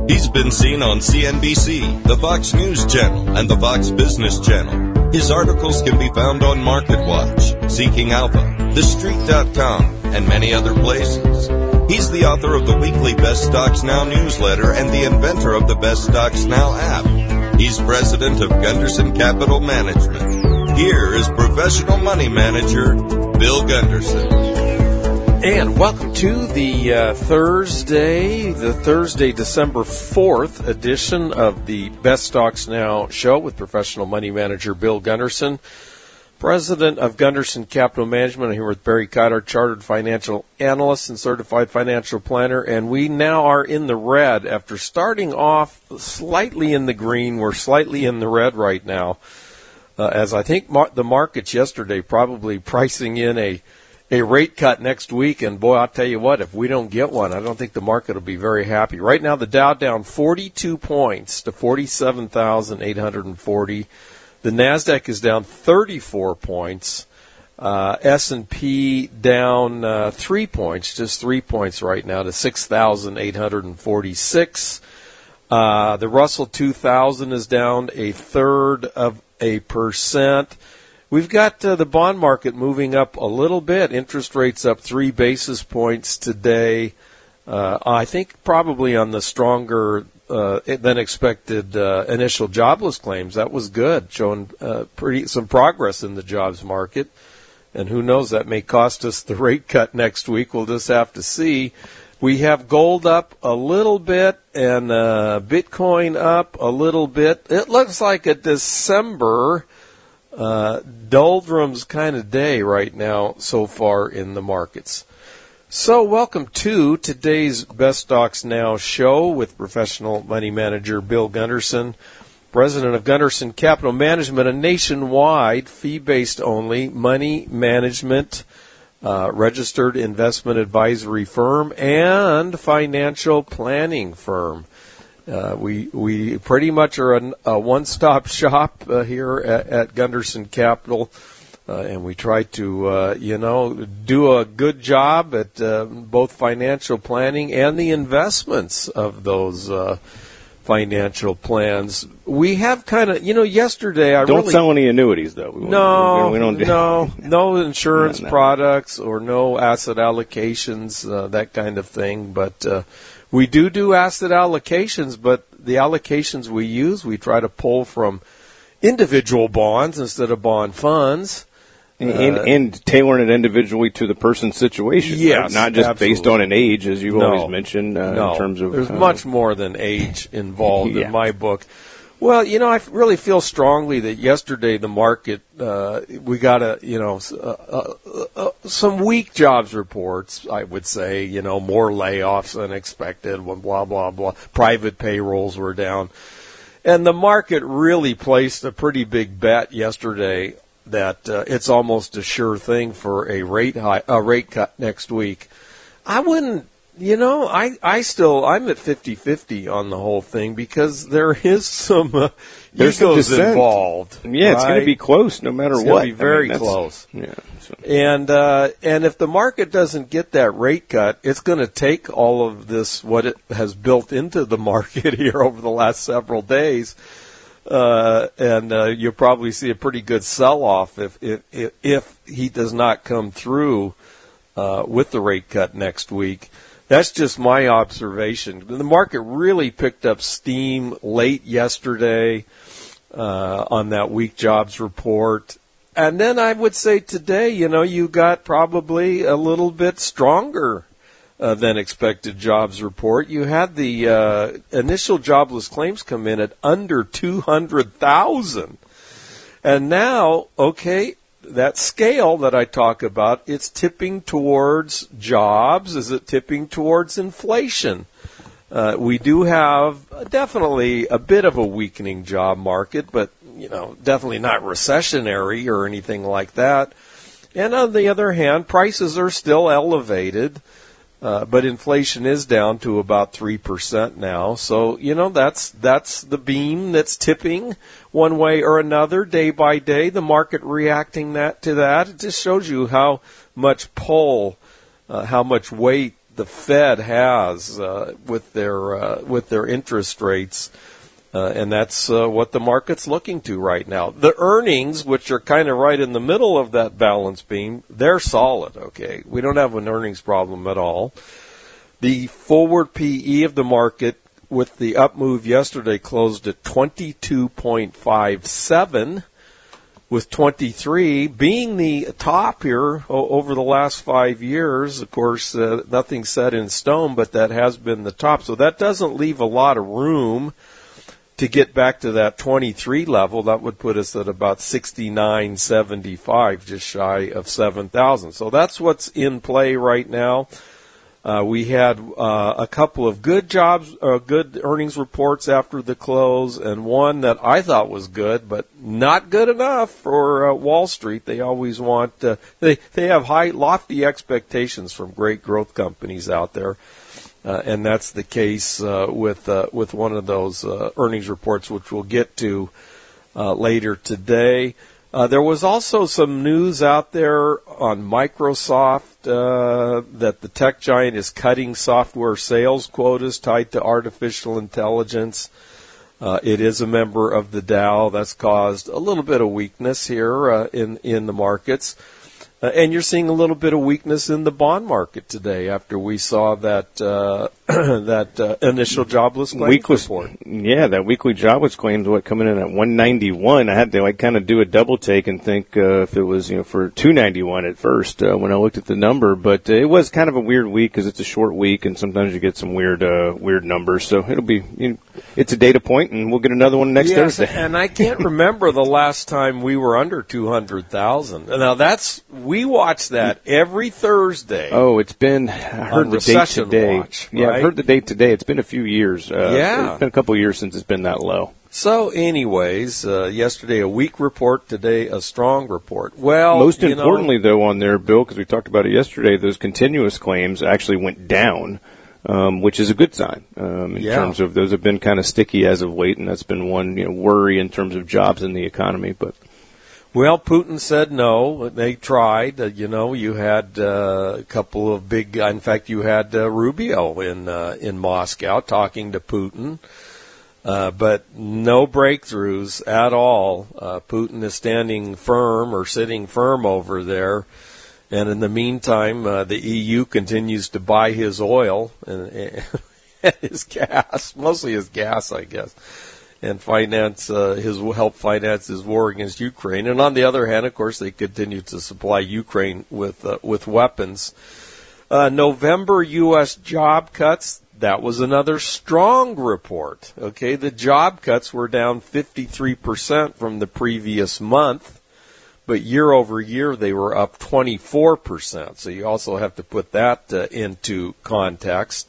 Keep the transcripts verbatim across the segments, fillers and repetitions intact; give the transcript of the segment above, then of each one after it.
He's been seen on C N B C, the Fox News Channel, and the Fox Business Channel. His articles can be found on MarketWatch, Seeking Alpha, The Street dot com, and many other places. He's the author of the weekly Best Stocks Now newsletter and the inventor of the Best Stocks Now app. He's president of Gunderson Capital Management. Here is professional money manager, Bill Gunderson. And welcome to the uh, Thursday, the Thursday, December fourth edition of the Best Stocks Now show with professional money manager Bill Gunderson, president of Gunderson Capital Management. I'm here with Barry Cotter, chartered financial analyst and certified financial planner, and we now are in the red after starting off slightly in the green. We're slightly in the red right now, uh, as I think mar- the markets yesterday probably pricing in a A rate cut next week, and boy, I'll tell you what, if we don't get one, I don't think the market will be very happy. Right now, the Dow down forty-two points to forty-seven thousand eight hundred forty. The NASDAQ is down thirty-four points. Uh, S and P down uh, three points, just three points right now to six thousand eight hundred forty-six. Uh, the Russell two thousand is down a third of a percent. We've got uh, the bond market moving up a little bit. Interest rates up three basis points today. Uh, I think probably on the stronger uh, than expected uh, initial jobless claims. That was good, showing uh, pretty some progress in the jobs market. And who knows, that may cost us the rate cut next week. We'll just have to see. We have gold up a little bit and uh, Bitcoin up a little bit. It looks like a December Uh, doldrums kind of day right now so far in the markets. So welcome to today's Best Stocks Now show with professional money manager Bill Gunderson, president of Gunderson Capital Management, a nationwide fee-based only money management uh, registered investment advisory firm and financial planning firm. Uh, we we pretty much are a, a one-stop shop uh, here at, at Gunderson Capital, uh, and we try to, uh, you know, do a good job at uh, both financial planning and the investments of those uh, financial plans. We have kind of, you know, yesterday I don't really, sell any annuities though. We no, we don't do no, no insurance no, no. products or no asset allocations, uh, that kind of thing, but. Uh, We do do asset allocations, but the allocations we use, we try to pull from individual bonds instead of bond funds. And, and, uh, and tailoring it individually to the person's situation. Yes, right? Not just absolutely. based on an age, as you no, always mention, uh, no. in terms of... There's uh, much more than age involved yeah. in my book. Well, you know, I really feel strongly that yesterday the market, uh, we got a, you know, uh, uh, uh, some weak jobs reports, I would say, you know, more layoffs than expected, blah, blah, blah. Private payrolls were down. And the market really placed a pretty big bet yesterday that uh, it's almost a sure thing for a rate high, a rate cut next week. I wouldn't. You know, I, I still, I'm at fifty-fifty on the whole thing because there is some uh, There's egos some involved. Yeah, it's right? going to be close no matter it's what. It's going to be very I mean, close. Yeah. So. And, uh, and if the market doesn't get that rate cut, it's going to take all of this, what it has built into the market here over the last several days, uh, and uh, you'll probably see a pretty good sell-off if, if, if, if he does not come through uh, with the rate cut next week. That's just my observation. The market really picked up steam late yesterday uh, on that weak jobs report. And then I would say today, you know, you got probably a little bit stronger uh, than expected jobs report. You had the uh, initial jobless claims come in at under two hundred thousand. And now, okay, that scale that I talk about, it's tipping towards jobs. Is it tipping towards inflation? Uh, we do have definitely a bit of a weakening job market, but, you know, definitely not recessionary or anything like that. And on the other hand, prices are still elevated, uh, but inflation is down to about three percent now. So, you know, that's that's the beam that's tipping one way or another day by day, the market reacting that to that. It just shows you how much pull, uh, how much weight the Fed has uh, with their uh, with their interest rates. Uh, and that's uh, what the market's looking to right now. The earnings, which are kind of right in the middle of that balance beam, they're solid, okay? We don't have an earnings problem at all. The forward P E of the market with the up move yesterday closed at twenty-two point five seven, with twenty-three being the top here o- over the last five years. Of course, uh, nothing's set in stone, but that has been the top. So that doesn't leave a lot of room to get back to that twenty-three level. That would put us at about sixty-nine seventy-five, just shy of seven thousand. So that's what's in play right now. Uh, we had uh, a couple of good jobs, uh, good earnings reports after the close, and one that I thought was good, but not good enough for uh, Wall Street. They always want uh, they they have high, lofty expectations from great growth companies out there. Uh, and that's the case uh, with uh, with one of those uh, earnings reports, which we'll get to uh, later today. Uh, there was also some news out there on Microsoft uh, that the tech giant is cutting software sales quotas tied to artificial intelligence. Uh, it is a member of the Dow. That's caused a little bit of weakness here uh, in in the markets. Uh, and you're seeing a little bit of weakness in the bond market today after we saw that uh, that uh, initial jobless claims weekly, report. Yeah, that weekly jobless claims, what, coming in at one ninety-one. I had to like kind of do a double take and think uh, if it was, you know, for two ninety-one at first uh, when I looked at the number. But uh, it was kind of a weird week because it's a short week and sometimes you get some weird uh, weird numbers. So it'll be, you know, it's a data point and we'll get another one next yes, Thursday. And I can't remember the last time we were under two hundred thousand. Now that's, we watch that every Thursday. Oh, it's been, I heard the date today. Watch, yeah, right? I heard the date today. It's been a few years. Uh, yeah. It's been a couple of years since it's been that low. So anyways, uh, yesterday a weak report, today a strong report. Well, most you importantly, know, though, on there, Bill, because we talked about it yesterday, those continuous claims actually went down, um, which is a good sign um, in yeah. terms of those have been kind of sticky as of late, and that's been one, you know, worry in terms of jobs in the economy. But well, Putin said no. They tried. Uh, you know, you had uh, a couple of big. In fact, you had uh, Rubio in uh, in Moscow talking to Putin. Uh, but no breakthroughs at all. Uh, Putin is standing firm or sitting firm over there. And in the meantime, uh, the E U continues to buy his oil and, and his gas, mostly his gas, I guess, and finance uh, his help finance his war against Ukraine. And on the other hand, of course, they continue to supply Ukraine with uh, with weapons. Uh, November U S job cuts. That was another strong report. Okay, the job cuts were down fifty-three percent from the previous month, but year over year they were up twenty-four percent. So you also have to put that uh, into context.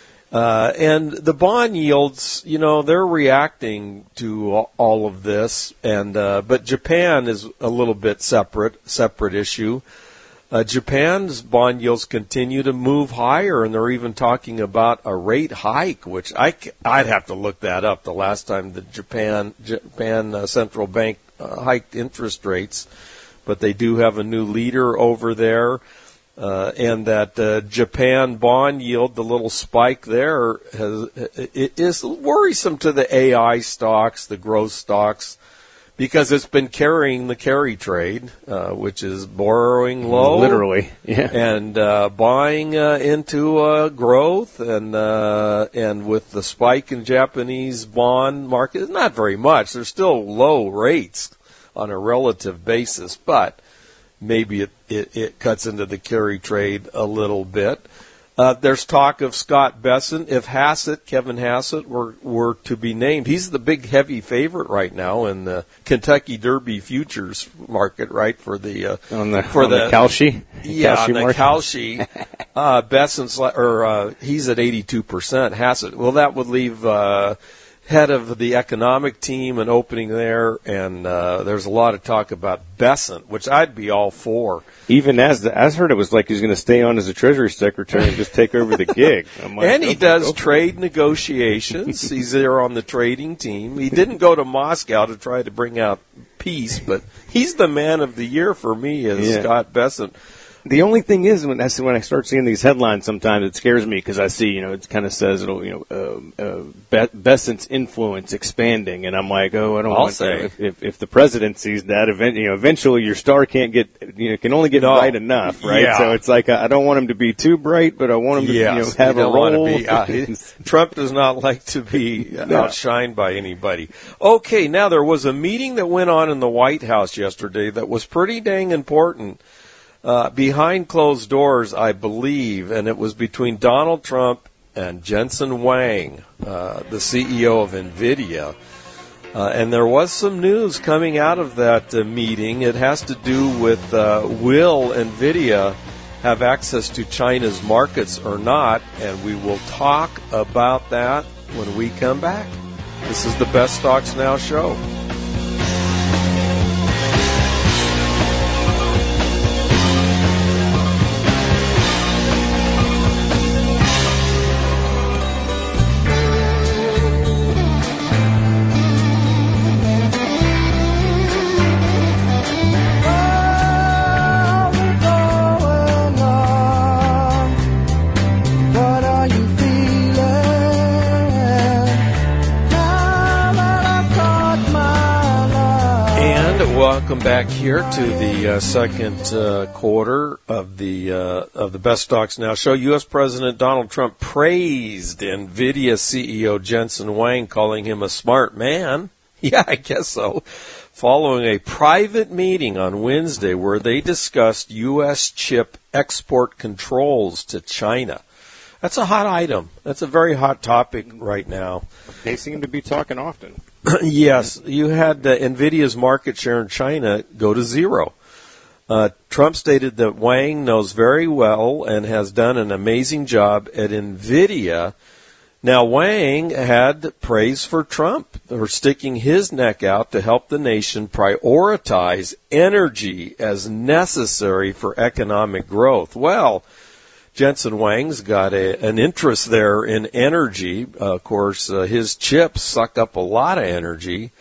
Uh, and the bond yields, you know, they're reacting to all of this, and uh, but Japan is a little bit separate, separate issue. Uh, Japan's bond yields continue to move higher, and they're even talking about a rate hike, which I, I'd have to look that up. The last time the Japan Japan uh, central bank uh, hiked interest rates, but they do have a new leader over there, uh, and that uh, Japan bond yield, the little spike there, has, it is worrisome to the A I stocks, the growth stocks, because it's been carrying the carry trade, uh, which is borrowing low, literally, yeah, and uh, buying uh, into uh, growth, and uh, and with the spike in Japanese bond market, not very much. There's still low rates on a relative basis, but maybe it, it, it cuts into the carry trade a little bit. Uh, there's talk of Scott Bessent. If Hassett, Kevin Hassett, were were to be named, he's the big heavy favorite right now in the Kentucky Derby futures market, right? For the uh, on the for on the, the Kalshi, yeah, Kalshi on the market. Kalshi. uh, Bessent's or uh, he's at eighty-two percent. Hassett. Well, that would leave uh, head of the economic team an opening there, and uh, there's a lot of talk about Bessent, which I'd be all for. Even as the, as heard, it was like he's going to stay on as a Treasury Secretary and just take over the gig. I'm like, and he okay, does okay. trade negotiations. He's there on the trading team. He didn't go to Moscow to try to bring out peace, but he's the man of the year for me, as yeah. Scott Bessent. The only thing is, when I, when I start seeing these headlines, sometimes it scares me because I see, you know, it kind of says, it'll, you know, uh, uh, Be- Bessent's influence expanding, and I'm like, oh, I don't I'll want say. to. If, if, if the president sees that, event, you know, eventually your star can't get, you know, can only get No. bright enough, right? Yeah. So it's like I don't want him to be too bright, but I want him to, Yes, you know, have you a don't want role. to be, uh, Trump does not like to be outshined by anybody. Okay, now there was a meeting that went on in the White House yesterday that was pretty dang important. Uh, behind closed doors, I believe, and it was between Donald Trump and Jensen Huang, uh, the C E O of NVIDIA. Uh, and there was some news coming out of that uh, meeting. It has to do with uh, will NVIDIA have access to China's markets or not, and we will talk about that when we come back. This is the Best Stocks Now show. Welcome back here to the uh, second uh, quarter of the uh, of the Best Stocks Now show. U S. President Donald Trump praised NVIDIA C E O Jensen Huang, calling him a smart man. Yeah, I guess so. Following a private meeting on Wednesday where they discussed U S chip export controls to China. That's a hot item. That's a very hot topic right now. They seem to be talking often. Yes, you had uh, NVIDIA's market share in China go to zero. Uh, Trump stated that Wang knows very well and has done an amazing job at NVIDIA. Now, Wang had praise for Trump for sticking his neck out to help the nation prioritize energy as necessary for economic growth. Well, Jensen Huang's got a, an interest there in energy. Uh, of course, uh, his chips suck up a lot of energy,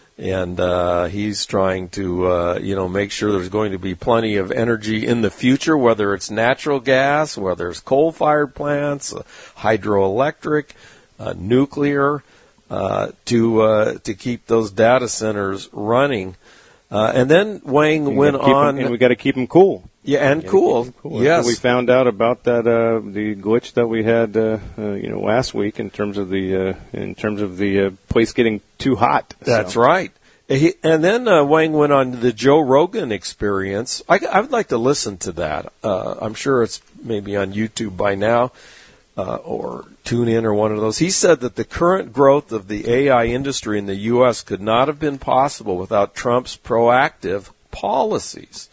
and uh, he's trying to, uh, you know, make sure there's going to be plenty of energy in the future, whether it's natural gas, whether it's coal-fired plants, uh, hydroelectric, uh, nuclear, uh, to uh, to keep those data centers running. Uh, and then Wang went on, them, and we got to keep them cool. Yeah, and cool. cool. Yes, so we found out about that uh, the glitch that we had, uh, uh, you know, last week in terms of the uh, in terms of the uh, place getting too hot. That's so. right. He, and then uh, Wang went on the Joe Rogan Experience. I, I would like to listen to that. Uh, I'm sure it's maybe on YouTube by now, uh, or TuneIn or one of those. He said that the current growth of the A I industry in the U S could not have been possible without Trump's proactive policies.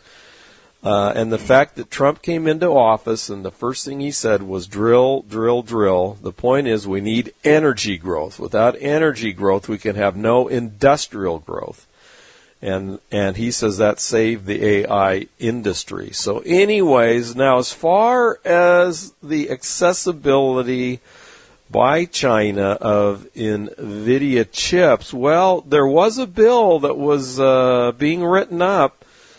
Uh, and the fact that Trump came into office and the first thing he said was drill, drill, drill. The point is we need energy growth. Without energy growth, we can have no industrial growth. And and he says that saved the A I industry. So anyways, now as far as the accessibility by China of NVIDIA chips, well, there was a bill that was uh, being written up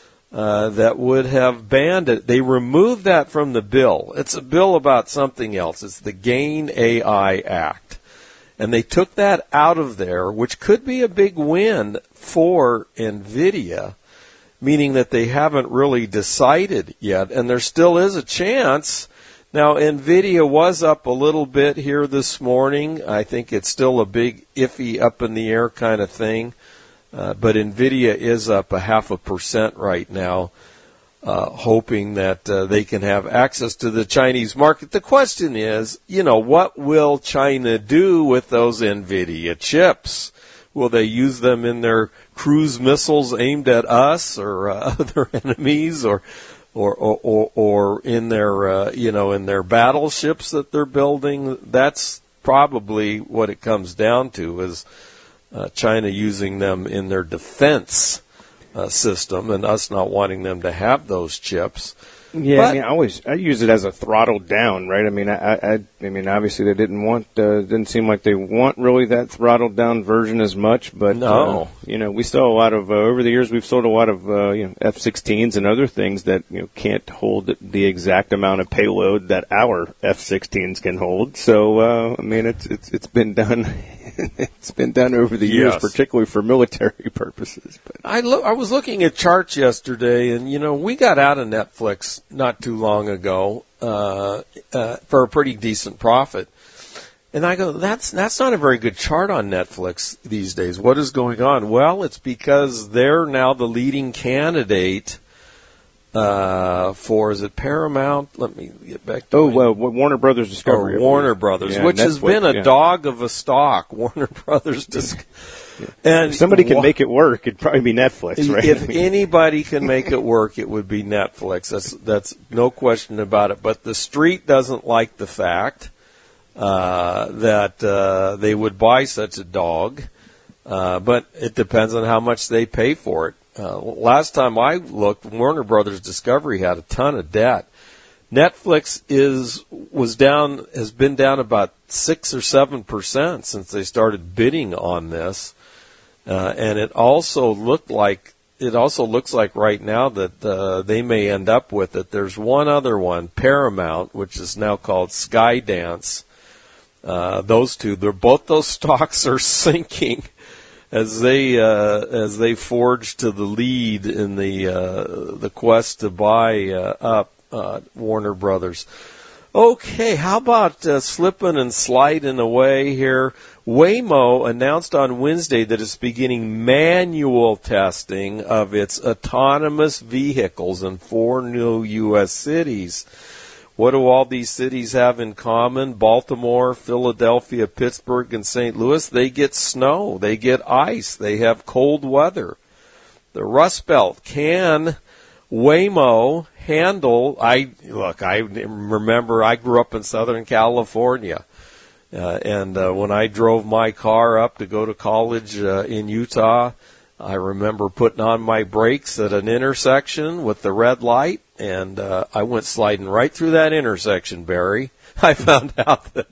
Uh, that would have banned it. They removed that from the bill. It's a bill about something else. It's the GAIN A I Act. And they took that out of there, which could be a big win for NVIDIA, meaning that they haven't really decided yet. And there still is a chance. Now, NVIDIA was up a little bit here this morning. I think it's still a big iffy up in the air kind of thing. Uh, but NVIDIA is up a half a percent right now, uh, hoping that uh, they can have access to the Chinese market. The question is, you know, what will China do with those NVIDIA chips? Will they use them in their cruise missiles aimed at us or uh, other enemies, or, or, or, or, or in their, uh, you know, in their battleships that they're building? That's probably what it comes down to, is Uh, China using them in their defense uh, system and us not wanting them to have those chips. Yeah, But, I mean, I always I use it as a throttle down, right? I mean, I, I, I mean, obviously they didn't want, uh, didn't seem like they want really that throttled down version as much, but No. uh, you know, we sell a lot of uh, over the years. We've sold a lot of uh, you know F sixteens and other things that you know can't hold the exact amount of payload that our F sixteens can hold. So, uh, I mean, it's it's it's been done. It's been done over the years, Yes. particularly for military purposes. But I lo- I was looking at charts yesterday, and you know we got out of Netflix not too long ago uh, uh, for a pretty decent profit, and I go, that's that's not a very good chart on Netflix these days. What is going on? Well, it's because they're now the leading candidate uh, for is it Paramount? Let me get back to oh, my- well, Warner Brothers Discovery, or Warner Brothers, Yeah, which has Netflix, been a yeah. dog of a stock. Warner Brothers Discovery. And If somebody can wha- make it work, it'd probably be Netflix, right? If I mean, anybody can make it work, it would be Netflix. That's that's no question about it. But the street doesn't like the fact uh, that uh, they would buy such a dog. Uh, but it depends on how much they pay for it. Uh, last time I looked, Warner Brothers Discovery had a ton of debt. Netflix is was down has been down about six or seven percent since they started bidding on this. Uh, and it also looked like it also looks like right now that uh, they may end up with it. There's one other one, Paramount, which is now called Skydance. Uh, those two, they're both those stocks are sinking as they uh, as they forge to the lead in the uh, the quest to buy uh, up uh, Warner Brothers. Okay, how about uh, slipping and sliding away here? Waymo announced on Wednesday that it's beginning manual testing of its autonomous vehicles in four new U S cities. What do all these cities have in common? Baltimore, Philadelphia, Pittsburgh, and Saint Louis. They get snow. They get ice. They have cold weather. The Rust Belt. Can Waymo handle? I look. I remember I grew up in Southern California, uh, and uh, when I drove my car up to go to college uh, in Utah, I remember putting on my brakes at an intersection with the red light, and uh, I went sliding right through that intersection, Barry. I found out that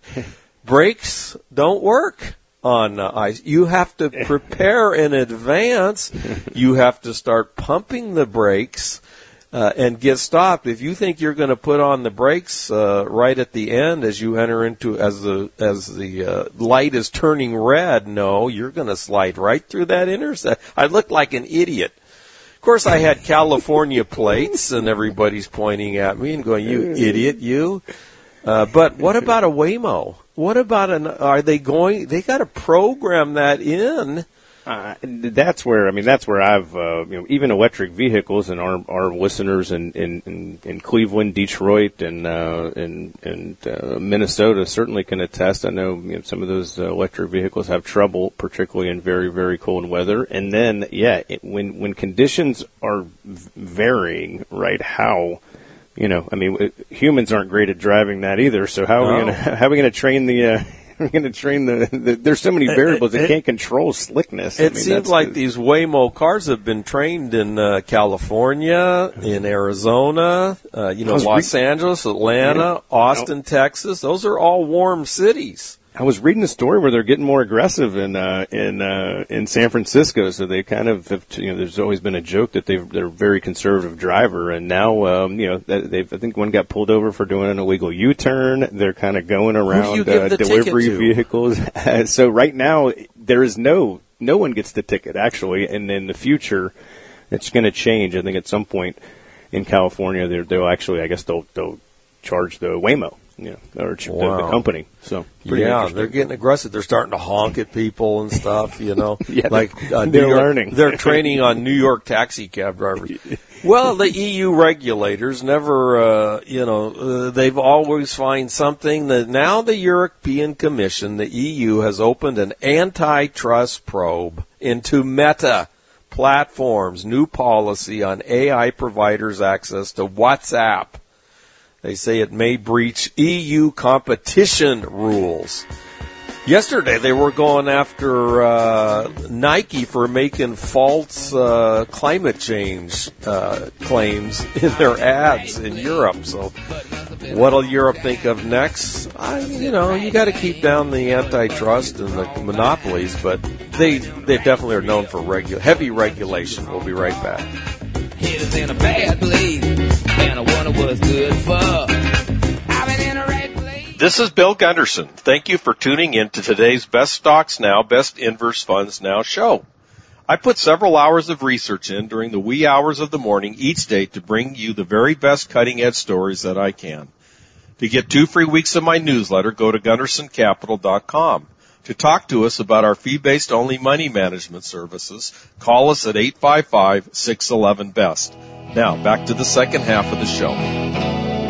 brakes don't work on uh, ice. You have to prepare in advance. You have to start pumping the brakes uh, and get stopped. If you think you're going to put on the brakes uh, right at the end as you enter into as the as the uh, light is turning red, no, you're going to slide right through that intersection. I looked like an idiot. Of course, I had California plates, and everybody's pointing at me and going, "You idiot, you!" Uh, but what about a Waymo? What about an? Are they going? They got to program that in. Uh, that's where I mean that's where I've uh, you know even electric vehicles and our our listeners in in, in, in Cleveland, Detroit, and uh, and and uh, Minnesota certainly can attest. I know, you know some of those uh, electric vehicles have trouble, particularly in very very cold weather. And then yeah, it, when when conditions are varying, right? How you know I mean humans aren't great at driving that either. So how are No. we gonna how are we gonna train the uh, We're going to train the, the. There's so many variables that it- can't control slickness. It I mean, seems that's like the- these Waymo cars have been trained in uh, California, in Arizona, uh, you know, I was Los re- Angeles, Atlanta, Yeah. Austin, Texas. Those are all warm cities. I was reading a story where they're getting more aggressive in uh, in uh, in San Francisco. So they kind of have, you know, there's always been a joke that they've, they're a very conservative driver, and now um, you know that they've I think one got pulled over for doing an illegal U-turn. They're kind of going around you give uh, the delivery ticket to? vehicles. So right now there is no no one gets the ticket actually, and in the future it's going to change. I think at some point in California they're, they'll actually I guess they'll they'll charge the Waymo. Yeah, or ch- the, Wow. the company. So pretty Yeah, interesting. they're getting aggressive. They're starting to honk at people and stuff, you know. Yeah, like uh, New they're York- learning. They're training on New York taxi cab drivers. Well, the E U regulators never, uh, you know, uh, they've always find something that now the European Commission, the E U, has opened an antitrust probe into Meta platforms' new policy on A I providers' access to WhatsApp. They say it may breach E U competition rules. Yesterday, they were going after uh, Nike for making false uh, climate change uh, claims in their ads in Europe. So, what'll Europe think of next? I, you know, you got to keep down the antitrust and the monopolies, but they they definitely are known for regu- heavy regulation. We'll be right back. Hit us in a bad place, and I wonder what's good for. I've been in a right place. This is Bill Gunderson. Thank you for tuning in to today's Best Stocks Now, Best Inverse Funds Now show. I put several hours of research in during the wee hours of the morning each day to bring you the very best cutting-edge stories that I can. To get two free weeks of my newsletter, go to gunderson capital dot com. To talk to us about our fee-based only money management services, call us at eight five five, six one one, B E S T. Now, back to the second half of the show.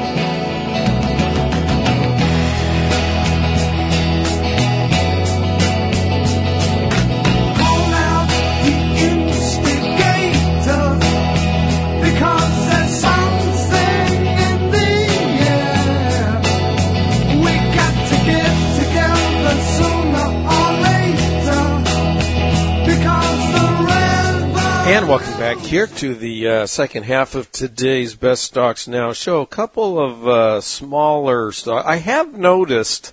And welcome back here to the uh, second half of today's Best Stocks Now show. A couple of uh, smaller stocks. I have noticed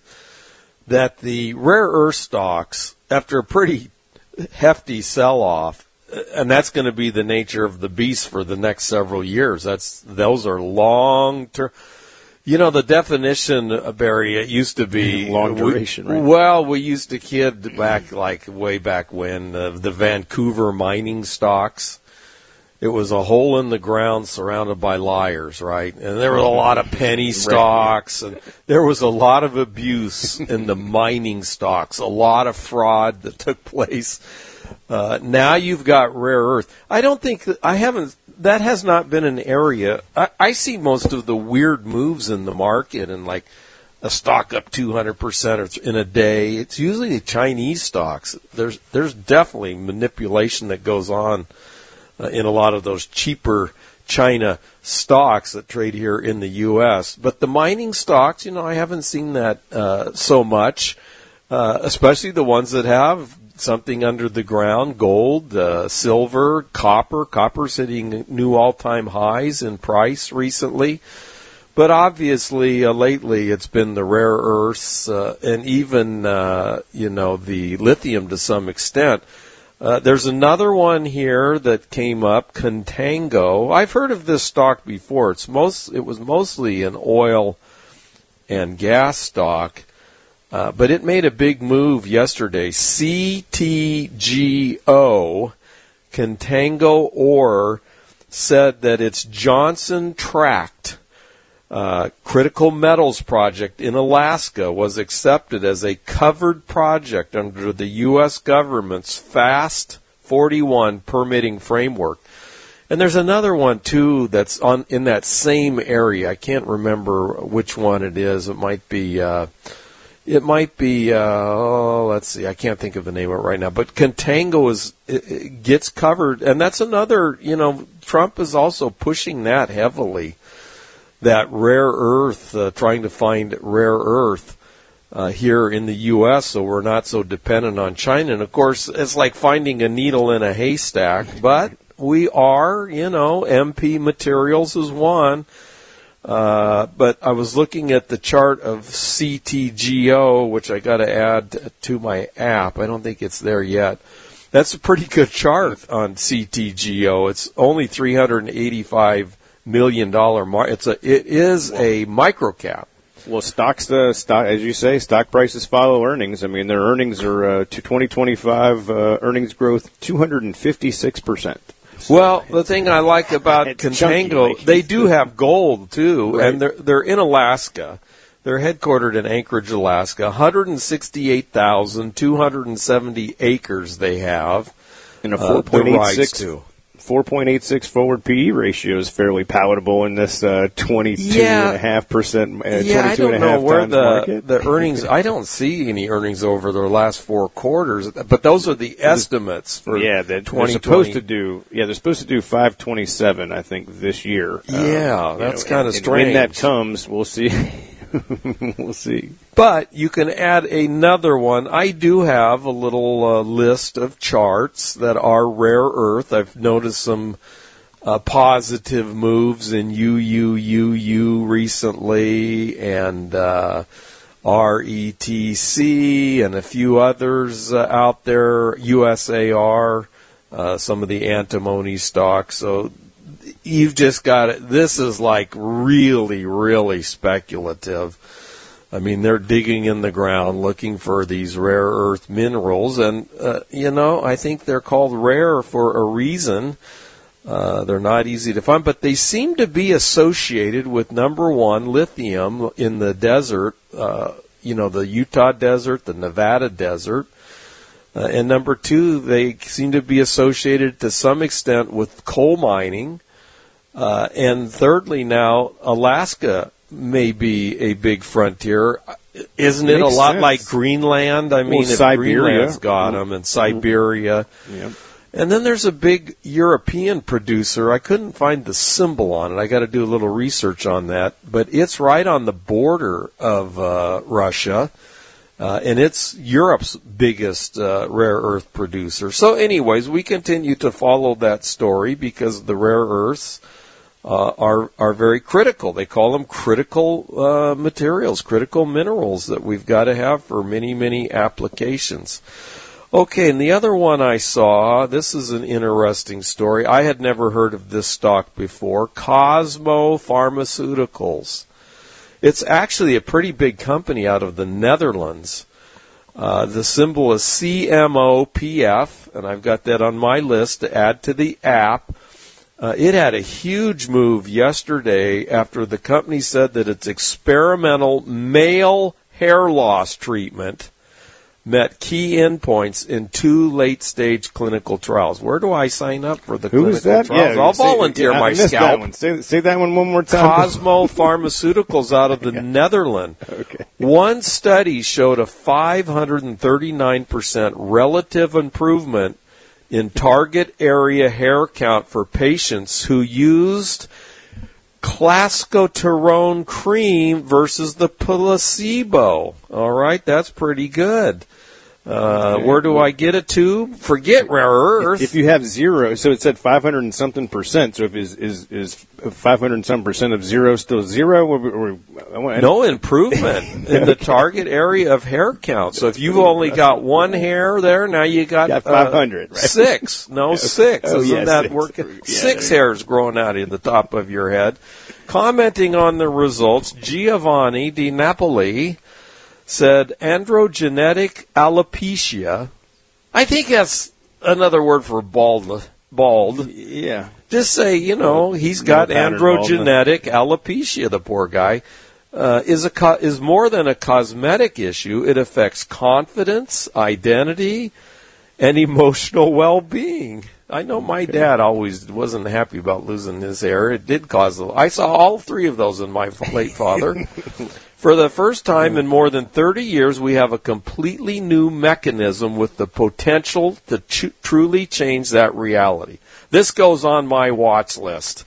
that the rare earth stocks, after a pretty hefty sell-off, and that's going to be the nature of the beast for the next several years. That's those are long-term. You know, the definition, Barry, it used to be long duration, we, right? Well, we used to kid back, like way back when, uh, the Vancouver mining stocks. It was a hole in the ground surrounded by liars, right? And there were a lot of penny stocks, and there was a lot of abuse in the mining stocks, a lot of fraud that took place. Uh, now you've got rare earth. I don't think, I haven't, that has not been an area. I, I see most of the weird moves in the market, and like a stock up two hundred percent in a day. It's usually the Chinese stocks. There's there's definitely manipulation that goes on uh, in a lot of those cheaper China stocks that trade here in the U S. But the mining stocks, you know, I haven't seen that uh, so much, uh, especially the ones that have something under the ground, gold, uh, silver, copper. Copper's hitting new all-time highs in price recently. But obviously, uh, lately, it's been the rare earths uh, and even, uh, you know, the lithium to some extent. Uh, there's another one here that came up, Contango. I've heard of this stock before. It's most, it was mostly an oil and gas stock. Uh, but it made a big move yesterday. C T G O, Contango Ore, said that its Johnson Tract uh, critical metals project in Alaska was accepted as a covered project under the U S government's FAST forty-one permitting framework. And there's another one, too, that's on in that same area. I can't remember which one it is. It might be... Uh, It might be, uh, oh, let's see, I can't think of the name of it right now, but Contango is, it, it gets covered, and that's another, you know, Trump is also pushing that heavily, that rare earth, uh, trying to find rare earth uh, here in the U S so we're not so dependent on China. And, of course, it's like finding a needle in a haystack, but we are, you know, M P Materials is one. Uh, but I was looking at the chart of C T G O, which I got to add to my app. I don't think it's there yet. That's a pretty good chart on C T G O. It's only three hundred eighty-five million dollars. Mar- it's a it is a microcap. Well, stocks, uh, stock, as you say, stock prices follow earnings. I mean, their earnings are uh, to twenty twenty-five uh, earnings growth two hundred fifty-six percent. Well, the thing I like about It's Contango, chunky, like- they do have gold too, Right. and they're they're in Alaska. They're headquartered in Anchorage, Alaska. one hundred sixty-eight thousand two hundred seventy acres they have. And a uh, four point the eight rights six to. four point eight six forward P E ratio is fairly palatable in this uh, twenty-two Yeah. point five percent, uh, Yeah, I twenty-two don't and a know half where times the market. the earnings. I don't see any earnings over the last four quarters, but those are the estimates for yeah, they're, they're twenty supposed to do. Yeah, they're supposed to do five twenty-seven. I think this year. Yeah, Um, that's you know, kinda and- and when that strange. comes, we'll see. We'll see. But you can add another one. I do have a little uh, list of charts that are rare earth. I've noticed some uh, positive moves in U U U U recently, and uh, R E T C, and a few others uh, out there, U S A R, uh, some of the antimony stocks. So you've just got it. This is like really, really speculative. I mean, they're digging in the ground looking for these rare earth minerals, and, uh, you know, I think they're called rare for a reason. Uh, they're not easy to find, but they seem to be associated with, number one, lithium in the desert, uh, you know, the Utah desert, the Nevada desert. Uh, and number two, they seem to be associated to some extent with coal mining. Uh, and thirdly, now, Alaska may be a big frontier. Isn't it Makes a lot sense. like Greenland? I mean, Well, if Siberia. Greenland's got them, and Siberia. Yep. And then there's a big European producer. I couldn't find the symbol on it. I got to do a little research on that. But it's right on the border of uh, Russia, uh, and it's Europe's biggest uh, rare earth producer. So anyways, we continue to follow that story because the rare earths uh, are are very critical. They call them critical uh, materials, critical minerals that we've got to have for many, many applications. Okay, and the other one I saw, this is an interesting story. I had never heard of this stock before, Cosmo Pharmaceuticals. It's actually a pretty big company out of the Netherlands. Uh, the symbol is C M O P F, and I've got that on my list to add to the app. Uh, it had a huge move yesterday after the company said that its experimental male hair loss treatment met key endpoints in two late-stage clinical trials. Where do I sign up for the Who clinical is that? trials? Yeah, I'll say- volunteer yeah, I my missed scalp. That one. Say, say that one one more time. Cosmo Pharmaceuticals out of the Netherlands. Okay. One study showed a five hundred thirty-nine percent relative improvement in target area hair count for patients who used clascoterone cream versus the placebo. All right, that's pretty good. Uh, where do I get it to? Forget rare earth. If you have zero, so it said five hundred and something percent. So if is is is five hundred and some percent of zero still zero? Or, or, I want- No improvement in the target area of hair count. So if you've only got one hair there, now you got, Got uh, five hundred, right? six. No, six. Oh, Isn't yeah, that six. working? Yeah, Six there- hairs growing out of the top of your head. Commenting on the results, Giovanni Di Napoli said androgenetic alopecia. I think that's another word for bald. Bald. Yeah. Just say, you know, he's got No pattern androgenetic alopecia, the poor guy. Uh, is a co- is more than a cosmetic issue. It affects confidence, identity, and emotional well-being. I know my dad always wasn't happy about losing his hair. It did cause a, I saw all three of those in my late father. For the first time in more than thirty years, we have a completely new mechanism with the potential to ch- truly change that reality. This goes on my watch list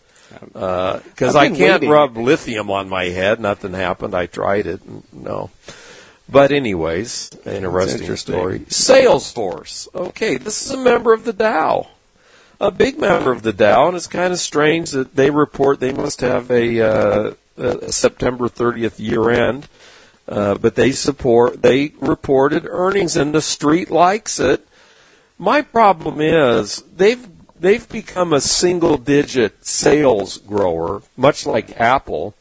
because I've I been can't waiting. rub lithium on my head. Nothing happened. I tried it. No. But anyways, interesting, interesting. story. Salesforce. Okay, this is a member of the Dow. A big member of the Dow, and it's kind of strange that they report they must have a, uh, a September thirtieth year end, uh, but they support they reported earnings, and the street likes it. My problem is they've they've become a single digit sales grower, much like Apple,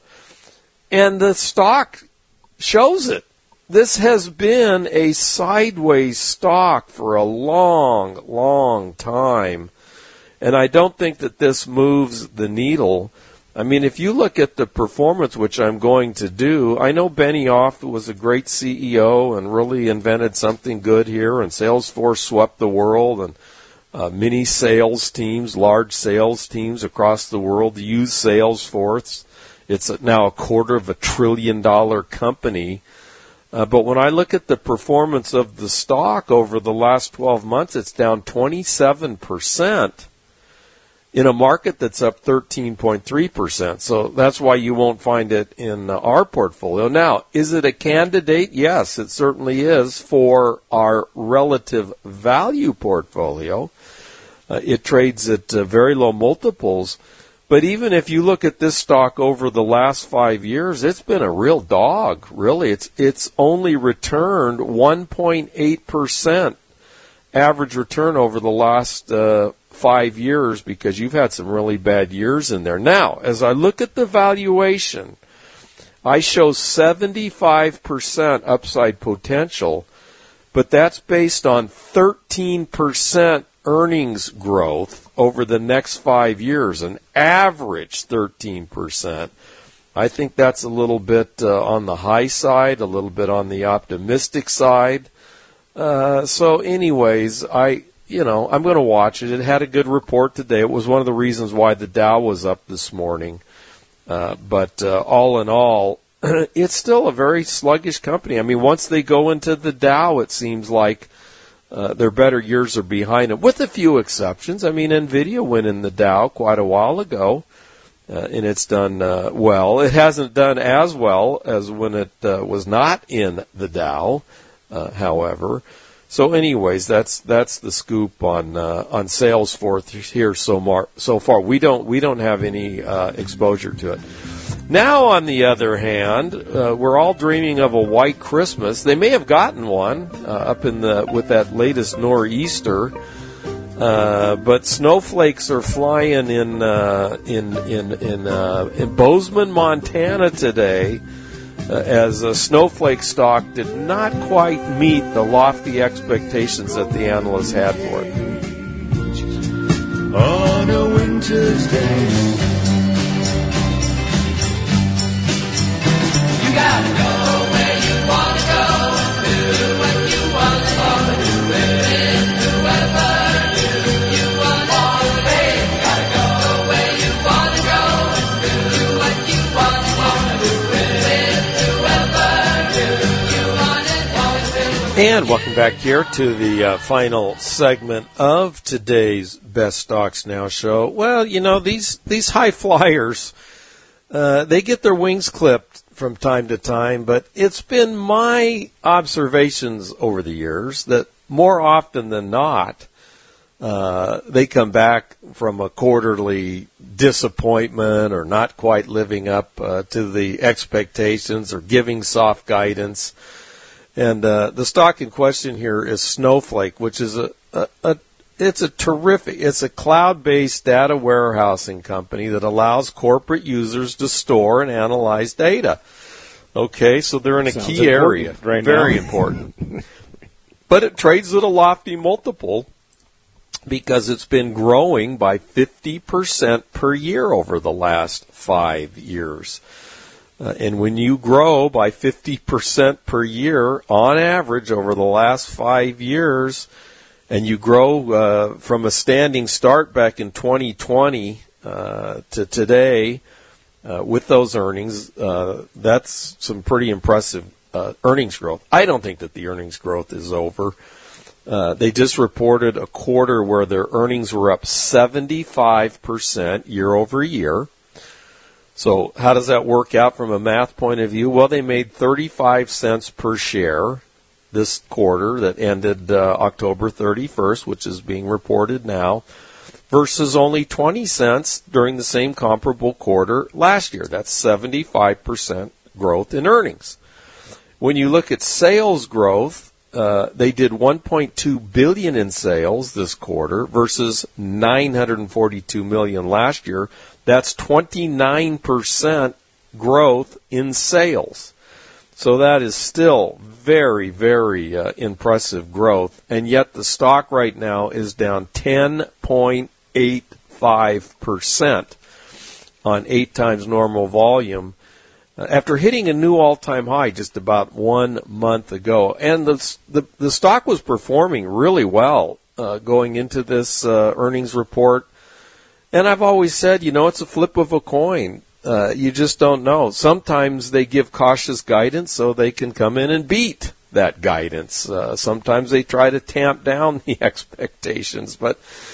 and the stock shows it. This has been a sideways stock for a long, long time. And I don't think that this moves the needle. I mean, if you look at the performance, which I'm going to do, I know Benioff was a great C E O and really invented something good here, and Salesforce swept the world, and uh, many sales teams, large sales teams across the world use Salesforce. It's now a quarter of a trillion dollar company. Uh, but when I look at the performance of the stock over the last twelve months, it's down twenty-seven percent. in a market that's up thirteen point three percent. So that's why you won't find it in uh, our portfolio. Now, is it a candidate? Yes, it certainly is for our relative value portfolio. Uh, it trades at uh, very low multiples. But even if you look at this stock over the last five years, it's been a real dog, really. It's it's only returned one point eight percent average return over the last uh, five years because you've had some really bad years in there. Now, as I look at the valuation, I show seventy-five percent upside potential, but that's based on thirteen percent earnings growth over the next five years, an average thirteen percent. I think that's a little bit uh, on the high side, a little bit on the optimistic side. Uh, so anyways, I, you know, I'm going to watch it. It had a good report today. It was one of the reasons why the Dow was up this morning. Uh, but uh, all in all, it's still a very sluggish company. I mean, once they go into the Dow, it seems like Uh, their better years are behind them, with a few exceptions. I mean, NVIDIA went in the Dow quite a while ago, uh, and it's done uh, well. It hasn't done as well as when it uh, was not in the Dow, uh, however. So, anyways, that's that's the scoop on uh, on Salesforce here so far. So far, we don't we don't have any uh, exposure to it. Now, on the other hand, uh, we're all dreaming of a white Christmas. They may have gotten one uh, up in the with that latest nor'easter, uh, but snowflakes are flying in uh, in in in, uh, in Bozeman, Montana today, uh, as a snowflake stock did not quite meet the lofty expectations that the analysts had for it. On a winter's day. You gotta go where you wanna go, do what you want to do, and whoever you wanna be. You gotta go where you wanna go, do what you want to do, and whoever you wanna do. And welcome back here to the uh, final segment of today's Best Stocks Now show. Well, you know, these these high flyers, uh, they get their wings clipped from time to time, but it's been my observations over the years that more often than not, uh, they come back from a quarterly disappointment or not quite living up uh, to the expectations or giving soft guidance. And uh, the stock in question here is Snowflake, which is a, a, a it's a terrific, it's a cloud-based data warehousing company that allows corporate users to store and analyze data. Okay, so they're in a Sounds key area, right very now. important. But it trades at a lofty multiple because it's been growing by fifty percent per year over the last five years. Uh, and when you grow by fifty percent per year on average over the last five years, and you grow uh, from a standing start back in twenty twenty uh, to today uh, with those earnings, uh, that's some pretty impressive uh, earnings growth. I don't think that the earnings growth is over. Uh, they just reported a quarter where their earnings were up seventy-five percent year over year. So how does that work out from a math point of view? Well, they made thirty-five cents per share this quarter that ended uh, October thirty-first, which is being reported now, versus only twenty cents during the same comparable quarter last year. That's seventy-five percent growth in earnings. When you look at sales growth, uh, they did one point two billion dollars in sales this quarter versus nine hundred forty-two million dollars last year. That's twenty-nine percent growth in sales. So that is still very, very uh, impressive growth. And yet the stock right now is down ten point eight five percent on eight times normal volume uh, after hitting a new all-time high just about one month ago. And the, the, the stock was performing really well uh, going into this uh, earnings report. And I've always said, you know, it's a flip of a coin. Uh, you just don't know. Sometimes they give cautious guidance so they can come in and beat that guidance. Uh, sometimes they try to tamp down the expectations. But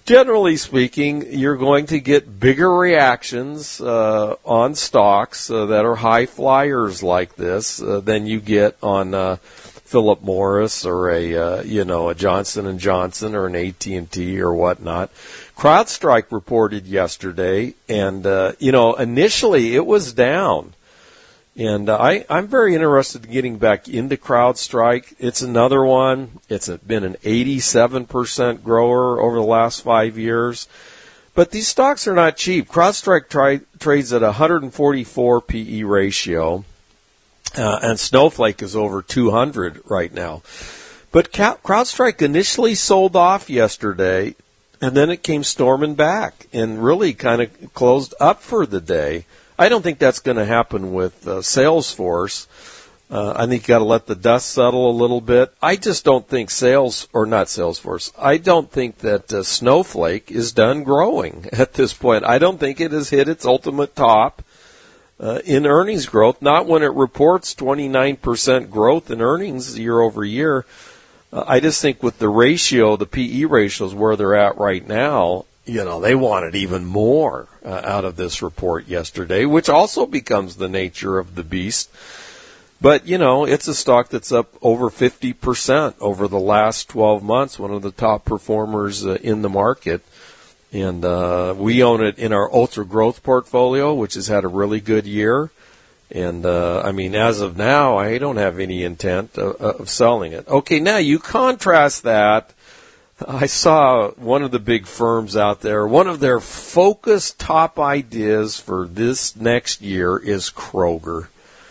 generally speaking, you're going to get bigger reactions uh, on stocks uh, that are high flyers like this uh, than you get on uh, Philip Morris or a uh, you know a Johnson and Johnson or an A T and T or whatnot. CrowdStrike reported yesterday, and uh, you know initially it was down. And uh, I, I'm very interested in getting back into CrowdStrike. It's another one. It's a, been an eighty-seven percent grower over the last five years. But these stocks are not cheap. CrowdStrike tri- trades at a one hundred forty-four P E ratio, uh, and Snowflake is over two hundred right now. But Ca- CrowdStrike initially sold off yesterday, and then it came storming back and really kind of closed up for the day. I don't think that's going to happen with uh, Salesforce. Uh, I think you got to let the dust settle a little bit. I just don't think sales, or not Salesforce, I don't think that uh, Snowflake is done growing at this point. I don't think it has hit its ultimate top uh, in earnings growth, not when it reports twenty-nine percent growth in earnings year over year. Uh, I just think with the ratio, the P E ratios where they're at right now, you know, they wanted even more uh, out of this report yesterday, which also becomes the nature of the beast. But, you know, it's a stock that's up over fifty percent over the last twelve months, one of the top performers uh, in the market. And uh, we own it in our ultra growth portfolio, which has had a really good year. And, uh, I mean, as of now, I don't have any intent of, of selling it. Okay, now you contrast that. I saw one of the big firms out there, one of their focused top ideas for this next year is Kroger.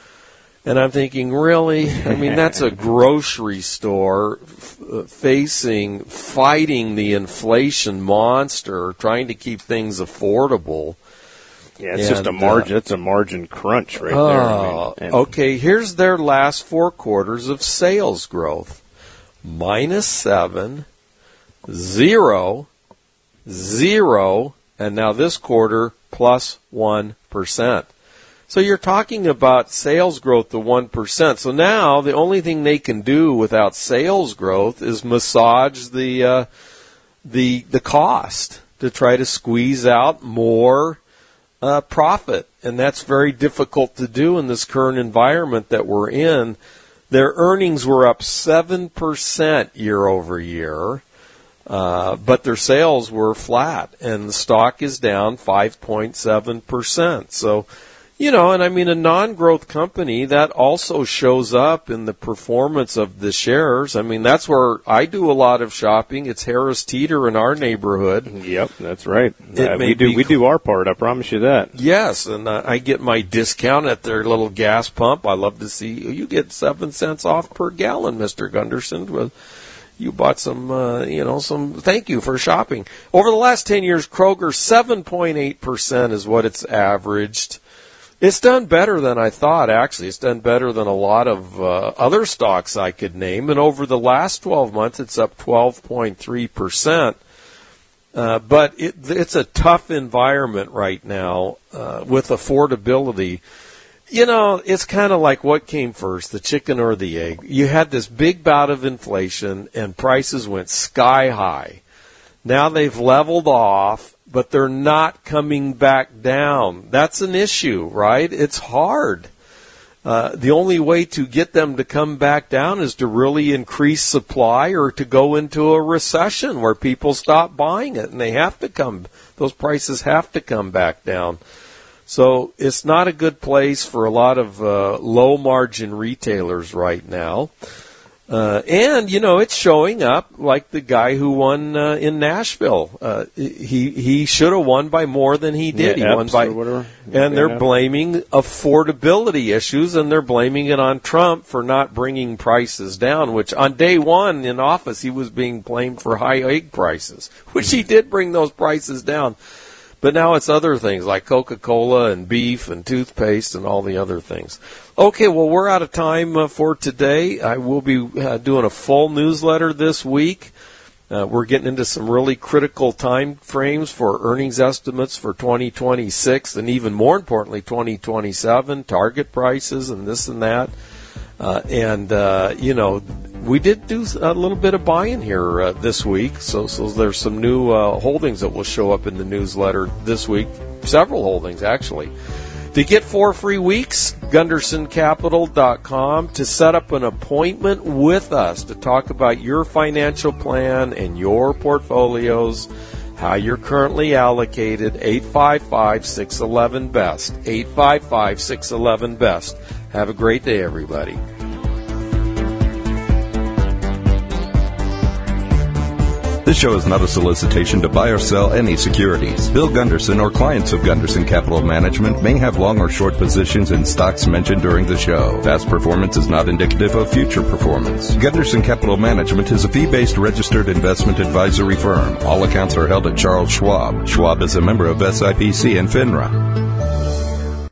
And I'm thinking, really? I mean, that's a grocery store f- facing, fighting the inflation monster, trying to keep things affordable. Yeah, it's and, just a margin. Uh, it's a margin crunch right uh, there. I mean, and okay, here's their last four quarters of sales growth. Minus seven, zero, zero, and now this quarter plus one percent. So you're talking about sales growth to one percent. So now the only thing they can do without sales growth is massage the uh, the the cost to try to squeeze out more uh, profit. And that's very difficult to do in this current environment that we're in. Their earnings were up seven percent year over year. Uh, but their sales were flat, and the stock is down five point seven percent. So, you know, and I mean, a non-growth company, that also shows up in the performance of the shares. I mean, that's where I do a lot of shopping. It's Harris Teeter in our neighborhood. Yep, that's right. It Uh, may we do be- we do our part. I promise you that. Yes, and uh, I get my discount at their little gas pump. I love to see you get seven cents off per gallon, Mister Gunderson. With You bought some, uh, you know, some, thank you for shopping. Over the last ten years, Kroger, seven point eight percent is what it's averaged. It's done better than I thought, actually. It's done better than a lot of uh, other stocks I could name. And over the last twelve months, it's up twelve point three percent. Uh, but it, it's a tough environment right now uh, with affordability. You know, it's kind of like what came first, the chicken or the egg. You had this big bout of inflation, and prices went sky high. Now they've leveled off, but they're not coming back down. That's an issue, right? It's hard. Uh, the only way to get them to come back down is to really increase supply or to go into a recession where people stop buying it, and they have to come, those prices have to come back down. So it's not a good place for a lot of uh, low-margin retailers right now. Uh, and, you know, it's showing up like the guy who won uh, in Nashville. Uh, he he should have won by more than he did. Yeah, he won Epps by, or whatever. and they're Yeah. blaming affordability issues, and they're blaming it on Trump for not bringing prices down, which on day one in office he was being blamed for high egg prices, which he did bring those prices down. But now it's other things like Coca-Cola and beef and toothpaste and all the other things. Okay, well, we're out of time uh, for today. I will be uh, doing a full newsletter this week. Uh, we're getting into some really critical time frames for earnings estimates for twenty twenty-six and even more importantly, twenty twenty-seven, target prices and this and that. Uh, and, uh, you know, we did do a little bit of buying here uh, this week, so, so there's some new uh, holdings that will show up in the newsletter this week, several holdings actually. To get four free weeks, Gunderson Capital dot com. To set up an appointment with us to talk about your financial plan and your portfolios, how you're currently allocated, eight five five, six one one, B E S T, eight five five, six one one, B E S T. Have a great day, everybody. This show is not a solicitation to buy or sell any securities. Bill Gunderson or clients of Gunderson Capital Management may have long or short positions in stocks mentioned during the show. Past performance is not indicative of future performance. Gunderson Capital Management is a fee-based registered investment advisory firm. All accounts are held at Charles Schwab. Schwab is a member of S I P C and FINRA.